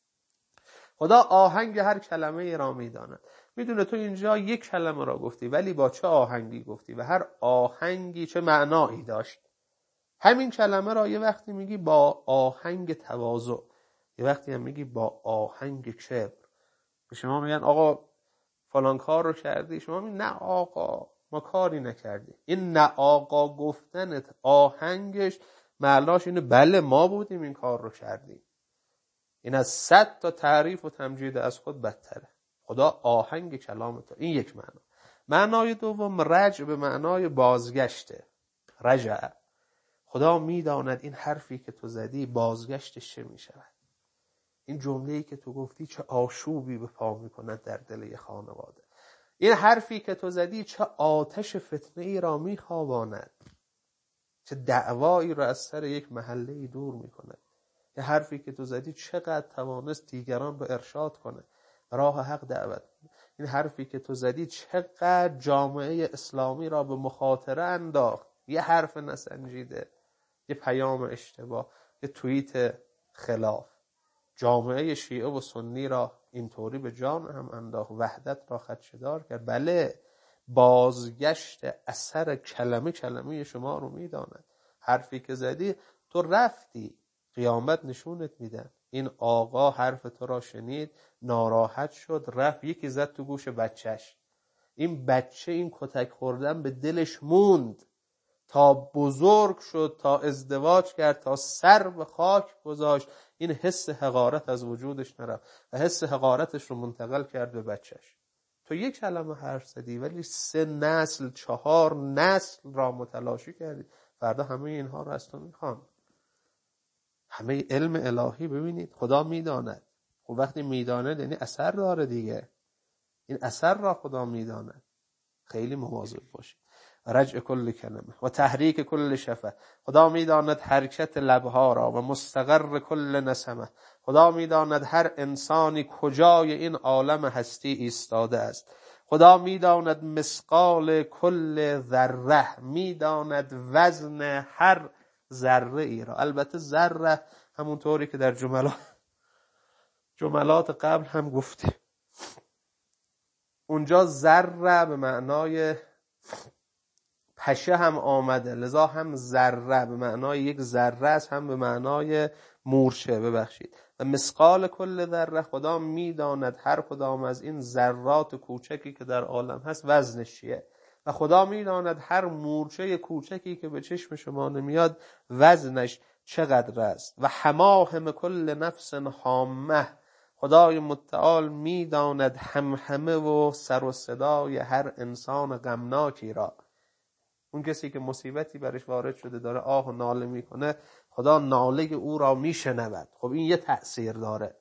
خدا آهنگ هر کلمه ای را میداند. میدونه تو اینجا یک کلمه را گفتی ولی با چه آهنگی گفتی و هر آهنگی چه معنایی داشت. همین کلمه را یه وقتی میگی با آهنگ تواضع، یه وقتی هم میگی با آهنگ کبر. به شما میگن آقا فلان کار رو کردی، شما میگی نه آقا ما کاری نکردی. این نه آقا گفتنت آهنگش معناش اینه بله ما بودیم این کار رو کردیم. این از 100 تا تعریف و تمجید از خود بدتره. خدا آهنگ کلام تو. این یک معنا. معنای دوم رجع به معنای بازگشته. رجع. خدا میداند این حرفی که تو زدی بازگشتش چه میشود. این جمله‌ای که تو گفتی چه آشوبی به پا میکند در دل یه خانواده. این حرفی که تو زدی چه آتش فتنه ای را میخواباند، چه دعوایی را از سر یک محله دور میکند. یه حرفی که تو زدی چقدر توانست دیگران رو ارشاد کنه، راه حق دعوت. این حرفی که تو زدی چقدر جامعه اسلامی را به مخاطره انداخت. یه حرف نسنجیده، یه پیام اشتباه، یه توییت خلاف، جامعه شیعه و سنی را اینطوری به جان هم انداخت، وحدت را خدشه‌دار کرد. بله بازگشت اثر کلمه شما رو میداند. حرفی که زدی تو رفتی، قیامت نشونت میدن. این آقا حرف تو را شنید، ناراحت شد، رفت یکی زد تو گوش بچهش. این بچه این کتک خوردن به دلش موند تا بزرگ شد، تا ازدواج کرد، تا سر به خاک گذاشت. این حس حقارت از وجودش نرفت و حس حقارتش رو منتقل کرد به بچهش. تو یک کلمه حرف زدی ولی 3 نسل 4 نسل را متلاشی کردی. فردا همه اینها رو از تو میخوان. همه علم الهی ببینید خدا میداند. خب وقتی میداند یعنی اثر داره دیگه. این اثر را خدا میداند. خیلی مواظب باشید. رجع کل کلمه و تحریک کل شفه. خدا میداند حرکت لبها را و مستقر کل نسمه. خدا میداند هر انسانی کجای این عالم هستی ایستاده است. خدا میداند مثقال کل ذره، میداند وزن هر ذره ای را. البته ذره همونطوری که در جملات قبل هم گفتیم، اونجا ذره به معنای پشه هم آمده، لذا هم ذره به معنای یک ذره است، هم به معنای مورچه. ببخشید. و مثقال کل ذره، خدا میداند هر کدام از این ذرات کوچکی که در عالم هست وزنش چیه. و خدا میداند هر مورچه کوچکی که به چشم شما نمیاد وزنش چقدر است. و هماهم کل نفس هامه، خدای متعال میداند همهمه و سر و صدای هر انسان غمناکی را. اون کسی که مصیبتی برش وارد شده داره آه و ناله میکنه، خدا ناله او را میشنود. خب این یه تأثیر داره.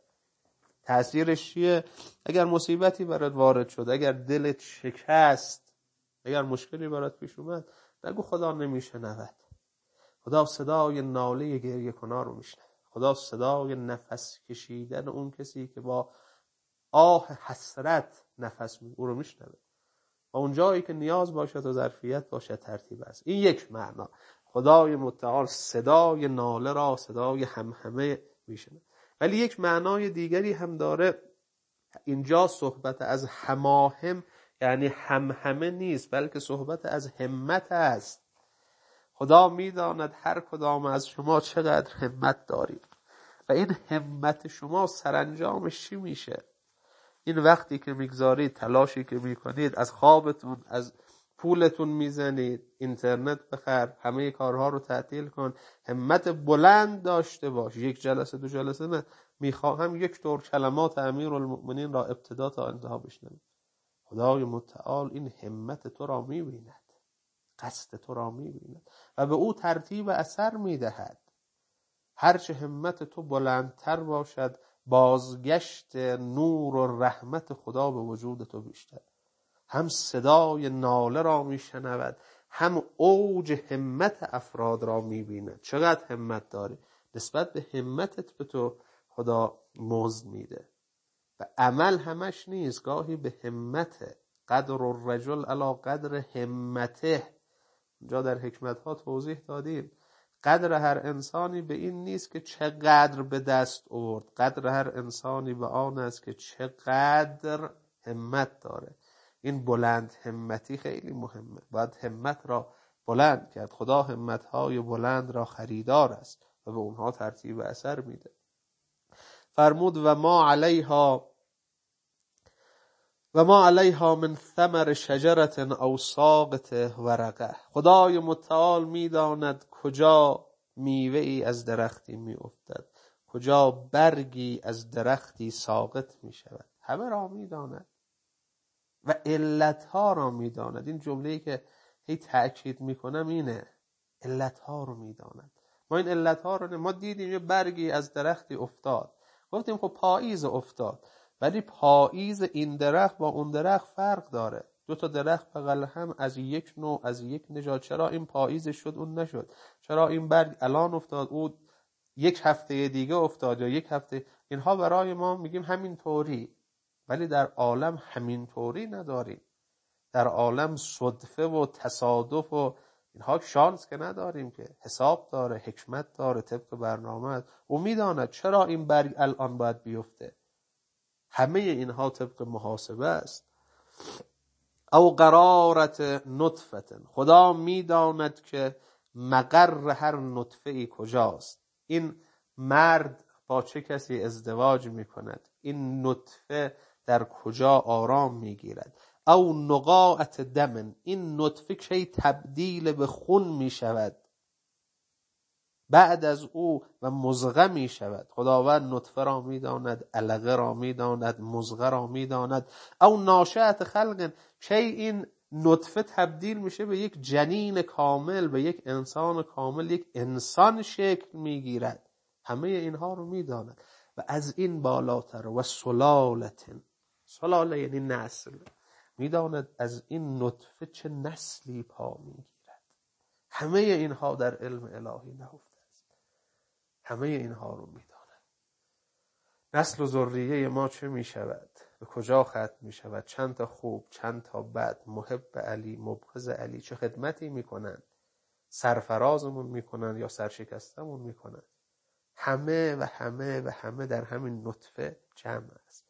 تأثیرش چیه؟ اگر مصیبتی برات وارد شد، اگر دلت شکست، اگر مشکلی برات پیش اومد، نگو خدا نمیشنود. خدا صدای ناله گریه کنار رو میشنود. خدا صدای نفس کشیدن اون کسی که با آه حسرت نفس او رو میشنود. و اون جایی که نیاز باشد و ظرفیت باشد ترتیب است. این یک معنا. خدای متعال صدای ناله را صدای همهمه میشنه. ولی یک معنای دیگری هم داره. اینجا صحبت از هماهم یعنی همهمه نیست، بلکه صحبت از همت است. خدا میداند هر کدام از شما چقدر همت دارید و این همت شما سرانجامش چی میشه. این وقتی که میگذارید، تلاشی که میکنید، از خوابتون، از پولتون میزنید، اینترنت بخر، همه کارها رو تعطیل کن، همت بلند داشته باش. یک جلسه دو جلسه نه، میخواهم یک دور کلمات امیرالمؤمنین را ابتدا تا انتها بشنوید. خدای متعال این همت تو را میبیند، قصد تو را میبیند و به او ترتیب اثر میدهد. هرچه همت تو بلندتر باشد، بازگشت نور و رحمت خدا به وجود تو بیشتر. هم صدای ناله را میشنود، هم اوج همت افراد را میبیند. چقدر همت داری، نسبت به همتت به تو خدا مزد میده. و عمل همش نیست، گاهی به همته. قدر الرجل علی قدر همته. جا در حکمت ها توضیح دادیم. قدر هر انسانی به این نیست که چقدر به دست آورد، قدر هر انسانی به آن است که چقدر همت داره. این بلند همتی خیلی مهمه. باید همت را بلند کرد. خدا همتهای بلند را خریدار است و به اونها ترتیب اثر میده. فرمود و ما علیها من ثمر شجرت او ساقط ورقه. خدای متعال میداند کجا میوه ای از درختی می افتد، کجا برگی از درختی ساقط می شود. همه را میداند و علتها را میداند. این جمله‌ای که هی تأکید میکنم اینه، علتها رو میداند. ما این علتها رو ما دیدیم، یه برگی از درختی افتاد، گفتیم خب پاییز افتاد، ولی پاییز این درخت با اون درخت فرق داره. دو تا درخت بغل هم از یک نوع، از یک نژاد. چرا این پاییز شد اون نشد؟ چرا این برگ الان افتاد اون یک هفته دیگه افتاد یا یک هفته؟ اینها برای ما میگیم همین طوری، ولی در عالم همین طوری نداریم. در عالم صدفه و تصادف و اینها شانس که نداریم، که حساب داره، حکمت داره، طبق برنامه. او میداند چرا این برگ الان باید بیفته. همه اینها طبق محاسبه است. او قرارت نطفه، خدا میداند که مقر هر نطفه ای کجاست. این مرد با چه کسی ازدواج میکند، این نطفه در کجا آرام میگیرد. او نقاعت دم، این نطفه کی تبدیل به خون میشود بعد از او و مضغه می شود. خداوند نطفه را می داند، علقه را می داند، مضغه را می داند. او ناشئت خلق، کی این نطفه تبدیل میشه به یک جنین کامل، به یک انسان کامل، یک انسان شکل می گیرد. همه اینها رو می داند. و از این بالاتر و سلالتن، سلاله یعنی نسل، می داند از این نطفه چه نسلی پا می گیرد. همه اینها در علم الهی نهفته. همه اینها رو میداند. نسل و ذریه ما چه می شود، به کجا ختم می شود، چند تا خوب، چند تا بد، محب علی، مبغض علی، چه خدمتی میکنن، سرفرازمون میکنن یا سرشکستمون میکنن. همه و همه و همه در همین نطفه جمع است.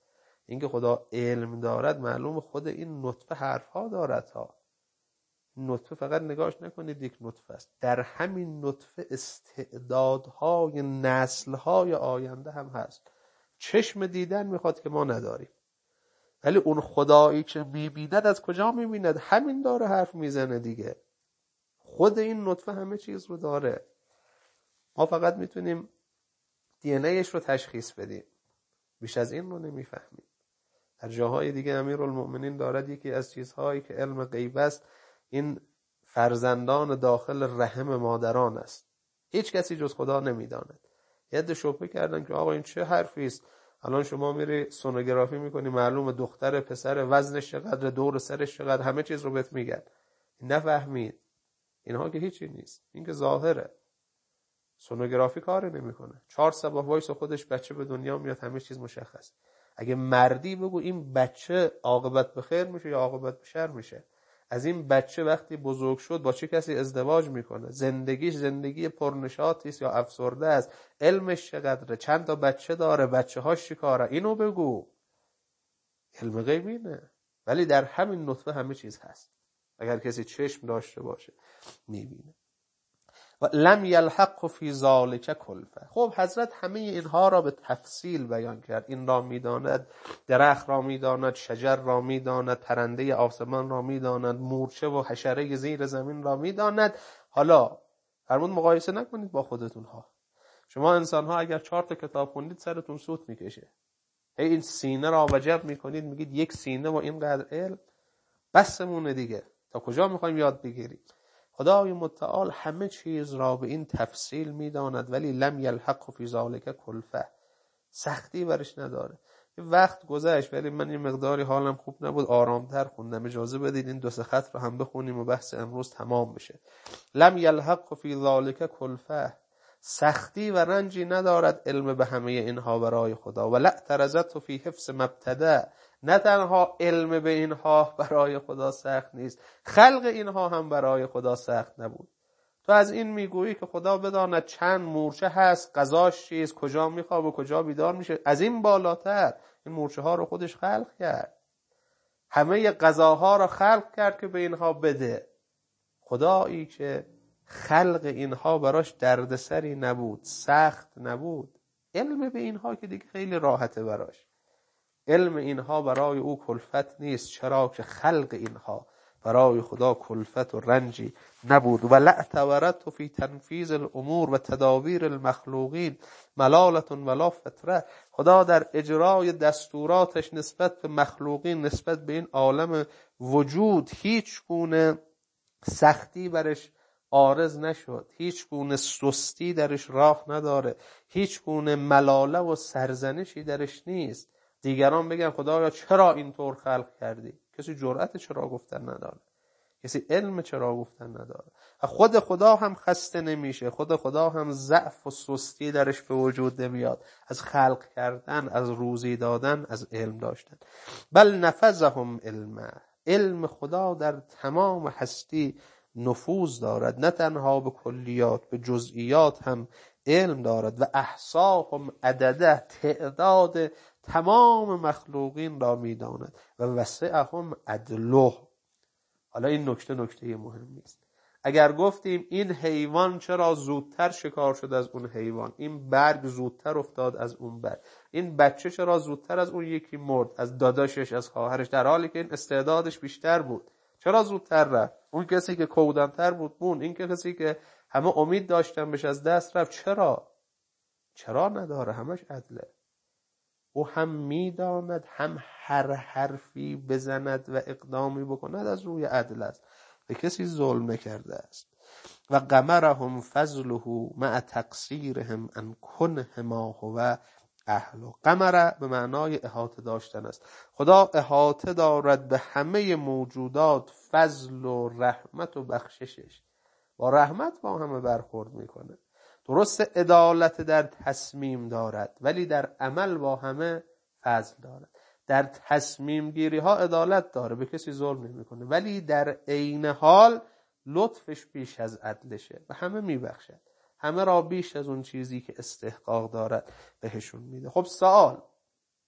اینکه خدا علم دارد معلوم خود این نطفه حرفها دارد ها. نطفه فقط نگاش نکنید یک نطفه است، در همین نطفه استعدادهای نسلهای آینده هم هست. چشم دیدن میخواد که ما نداریم، ولی اون خدایی که میبیند از کجا میبیند؟ همین داره حرف میزنه دیگه. خود این نطفه همه چیز رو داره، ما فقط میتونیم دی ان ایش رو تشخیص بدیم، بیش از این رو نمیفهمیم. در جاهای دیگه امیرالمؤمنین دارد یکی از چیزهایی که علم غیب است این فرزندان داخل رحم مادران است، هیچ کسی جز خدا نمیداند. یه عده شبهه کردن که آقا این چه حرفی است، الان شما میری سونوگرافی میکنی معلومه دختر پسر، وزنش چقدر، دور سرش چقدر، همه چیز رو بهت میگن. نفهمید اینها که هیچی نیست، این که ظاهره. سونوگرافی کاری نمیکنه، 4 صبح وایس خودش بچه به دنیا میاد، همه چیز مشخص. اگه مردی بگو این بچه عاقبت به خیر میشه یا عاقبت به شر میشه، از این بچه وقتی بزرگ شد با چه کسی ازدواج میکنه، زندگیش زندگی پرنشاطی است یا افسرده است، علمش چقدره، چند تا بچه داره، بچه هاش چیکاره، اینو بگو. علم غیب اینه، ولی در همین نطفه همه چیز هست، اگر کسی چشم داشته باشه میبینه. و لم یلحق فی ذلک کلفه. خب حضرت همه اینها را به تفصیل بیان کرد. این را میداند، درخت را میداند، شجر را میداند، پرنده آسمان را میداند، مورچه و حشره زیر زمین را میداند. حالا فرمود مقایسه نکنید با خودتون ها. شما انسان ها اگر 4 تا کتاب خوندید سرتون سوت میکشه، این سینه را وجب میکنید، میگید یک سینه و اینقدر علم بسمونه دیگه، تا کجا میخوایم یاد بگیریم؟ خدای متعال همه چیز را به این تفصیل میداند، ولی لم یلحق فی ذلک کلفه، سختی برش نداره. یه وقت گذشت ولی من یه مقداری حالم خوب نبود، آرامتر خوندم، اجازه بدید این 2-3 خط رو هم بخونیم و بحث امروز تمام بشه. لم یلحق فی ذلک کلفه، سختی و رنجی ندارد علم به همه اینها برای خدا. و لا اعترضت فی حفظ مبتدا، نه تنها علم به اینها برای خدا سخت نیست، خلق اینها هم برای خدا سخت نبود. تو از این میگویی که خدا بداند چند مورچه هست، غذاش چیست، کجا میخوابه، کجا بیدار میشه. از این بالاتر این مورچه ها رو خودش خلق کرد، همه غذاها رو خلق کرد که به اینها بده. خدایی که خلق اینها براش دردسری نبود، سخت نبود. علم به اینها که دیگه خیلی راحته براش، علم اینها برای او کلفت نیست، چرا که خلق اینها برای خدا کلفت و رنجی نبود. و لا اعتبرت فی تنفیذ الامور و تدابیر المخلوقین ملالة ولا فتره. خدا در اجرای دستوراتش نسبت به مخلوقین، نسبت به این عالم وجود، هیچ گونه سختی برش عارض نشد، هیچ گونه سستی درش راه نداره، هیچ گونه ملاله و سرزنشی درش نیست. دیگران بگن خدایا چرا اینطور خلق کردی، کسی جرأت چرا گفتن نداره، کسی علم چرا گفتن نداره. خود خدا هم خسته نمیشه، خود خدا هم ضعف و سستی درش به وجود نمیاد از خلق کردن، از روزی دادن، از علم داشتن. بل نفذهم علم خدا در تمام هستی نفوذ دارد، نه تنها به کلیات، به جزئیات هم علم دارد. و احصاهم عدده، تعداد تمام مخلوقین را میداند. و وسعهم عدله. حالا این نکته مهمی است. اگر گفتیم این حیوان چرا زودتر شکار شد از اون حیوان، این برگ زودتر افتاد از اون برگ، این بچه چرا زودتر از اون یکی مرد، از داداشش، از خواهرش، در حالی که این استعدادش بیشتر بود، چرا زودتر رفت؟ اون کسی که کودنتر بود مون، این کسی که همه امید داشتن بهش از دست رفت. چرا نداره؟ همش عدله. او هم میداند، هم هر حرفی بزند و اقدامی بکند از روی عدل است، به کسی ظلم نکرده است. و قمرهم فضله مع تقصیرهم ان کنه ما هو اهله. قمر به معنای احاطه داشتن است. خدا احاطه دارد به همه موجودات، فضل و رحمت و بخششش، با رحمت با همه برخورد میکنه. درست عدالت در تصمیم دارد، ولی در عمل با همه فضل دارد. در تصمیم گیری ها عدالت داره، به کسی ظلم نمیکنه، ولی در عین حال لطفش بیش از عدلشه، به همه میبخشد، همه را بیش از اون چیزی که استحقاق دارد بهشون میده. خب سوال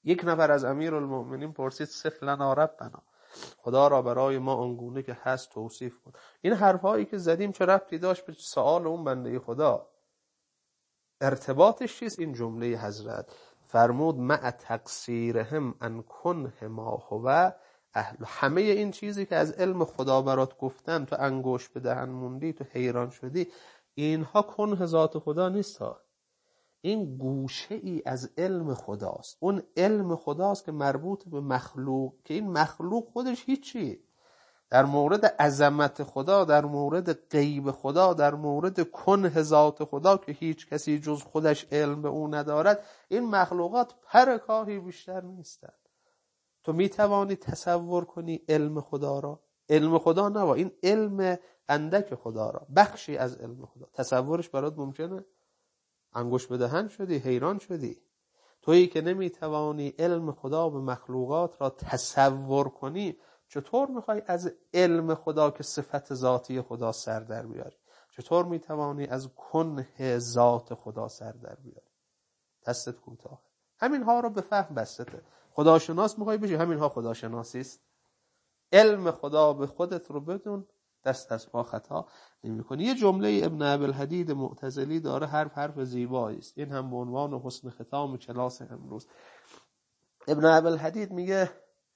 یک نفر از امیرالمؤمنین پرسید صف لنا ربنا، خدا را برای ما آنگونه که هست توصیف کن. این حرفایی که زدیم چه ربطی داشت به سوال اون بنده خدا؟ ارتباطش چیست؟ این جمله حضرت فرمود مع تقصیرهم ان کنه ما هو اهل. همه این چیزی که از علم خدا برات گفتم، تو انگوش به دهن موندی، تو حیران شدی، اینها کنه ذات خدا نیست ها. این گوشه ای از علم خداست. اون علم خداست که مربوط به مخلوق، که این مخلوق خودش هیچی. در مورد عظمت خدا، در مورد غیب خدا، در مورد کنه ذات خدا که هیچ کسی جز خودش علم به اون ندارد، این مخلوقات پر کاهی بیشتر نیستند. تو میتوانی تصور کنی علم خدا را؟ علم خدا نه، این علم اندک خدا را، بخشی از علم خدا. تصورش برات ممکنه؟ انگوش به دهن شدی، حیران شدی. تویی که نمیتوانی علم خدا به مخلوقات را تصور کنی، چطور میخوای از علم خدا که صفت ذاتی خدا سر در بیاری؟ چطور میتوانی از کنه ذات خدا سر در بیاری؟ دستت کوتاه. همینها رو به فهم بسته. خداشناس میخوای بشی، همینها خداشناسی است. علم خدا به خودت رو بدون، دست از پا خطا نمی‌کنی. یه جمله ابن ابوالحدید معتزلی داره، حرف زیبایی است. این هم به عنوان حسن ختام کلاس امروز. ابن ابوالحدید میگه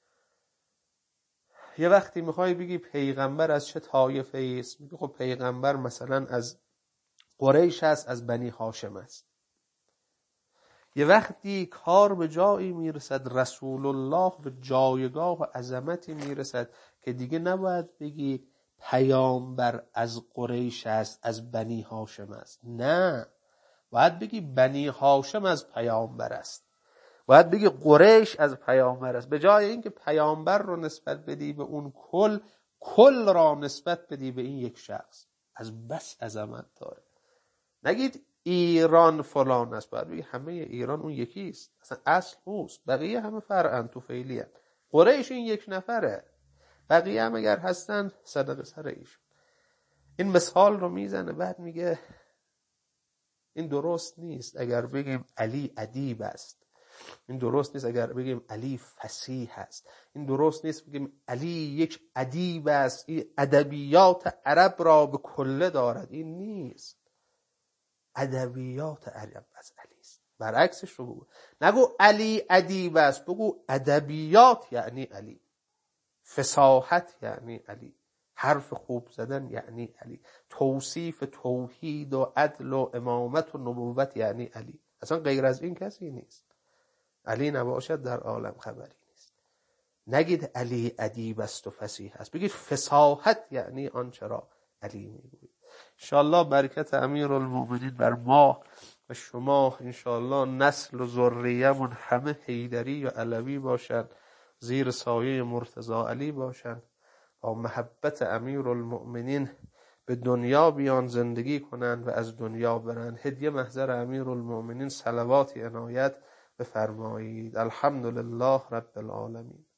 یه وقتی میخوای بگی پیغمبر از چه طایفه است، میگه خب پیغمبر مثلا از قریش است، از بنی هاشم است. یه وقتی کار به جایی میرسد، رسول الله به جایگاه و عظمتی میرسد که دیگه نباید بگی پیامبر از قریش است، از بنی هاشم است. نه، باید بگی بنی هاشم از پیامبر است، باید بگی قریش از پیامبر است. به جای اینکه پیامبر رو نسبت بدی به اون کل را نسبت بدی به این یک شخص. از بس عظمت داره. نگید ایران فلان است، باید بگی همه ایران اون یکی است، اصلا اصل اوست، بقیه همه فرعن تو فعلی هست. قریش این یک نفره، بقیه هم اگر هستن صدق سر ایشون. این مثال رو میزنه، بعد میگه این درست نیست اگر بگیم علی ادیب است، این درست نیست اگر بگیم علی فصیح است، این درست نیست بگیم علی یک ادیب است، این ادبیات عرب را به کله دارد. این نیست. ادبیات عرب از علی است. برعکسش رو بگو، نگو علی ادیب است، بگو ادبیات یعنی علی، فصاحت یعنی علی، حرف خوب زدن یعنی علی، توصیف توحید و عدل و امامت و نبوت یعنی علی. اصلا غیر از این کسی نیست. علی نباشد در عالم خبری نیست. نگید علی ادیب است و فصیح است، بگید فصاحت یعنی آنچه را علی میگوید. انشاءالله برکت امیرالمؤمنین بر ما و شما، انشاءالله نسل و ذریه‌مون همه حیدری و علوی باشن، زیر سایه مرتضی علی باشن، با محبت امیرالمؤمنین به دنیا بیان، زندگی کنن و از دنیا برن. هدیه محضر امیرالمؤمنین صلواتی عنایت بفرمایید. الحمدلله رب العالمین.